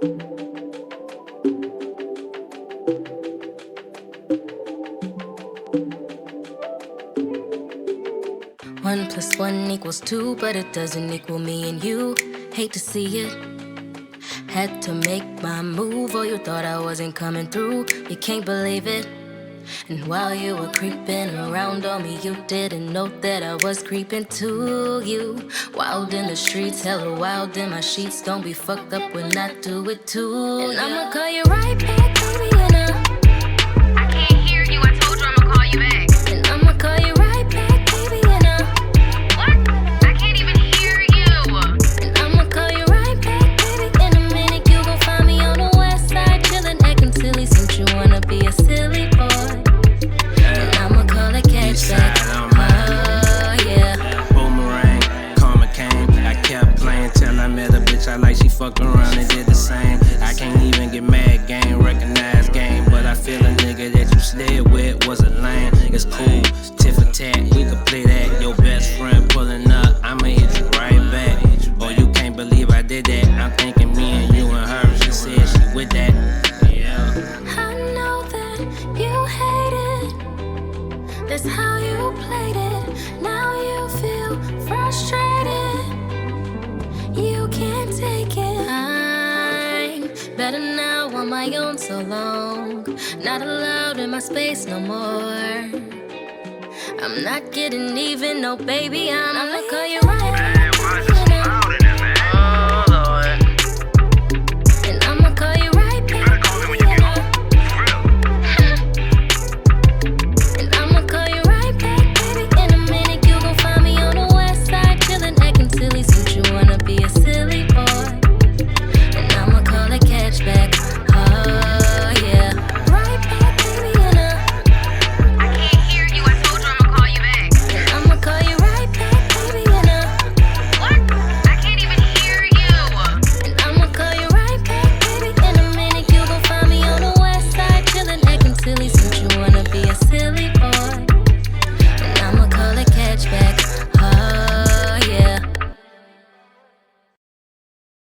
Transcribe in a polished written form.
One plus one equals two, but it doesn't equal me and you. Hate to see it. Had to make my move, or you thought I wasn't coming through. You can't believe it. And while you were creeping around on me, you didn't know that I was creeping to you. Wild in the streets, hella wild in my sheets. Don't be fucked up when I do it too. And I'ma call you right back, baby, and I can't hear you, I told you I'ma call you back. and I'ma call you right back, baby, and What? I can't even hear you. and I'ma call you right back, baby. In a minute, you gon' find me on the west side, chillin', acting silly since you wanna be a silly boy. And I'ma call a catchback. Oh yeah. Boomerang, karma came. I kept playing till I met a bitch I like. She fucked around and did the same. I can't even get mad, game, recognize game. But I feel a nigga that you slid with was a lame. It's cool, tit for tat, we could play that. Your best friend pulling up, I'ma hit you right back. Oh, you can't believe I did that. I'm thinking me and you and her. She said she with that. Yeah. I know that you hate it. That's how you played it. Now you feel frustrated. You can't take it. I'm better now on my own so long. Not allowed in my space no more. I'm not getting even, no baby. I'ma call you right.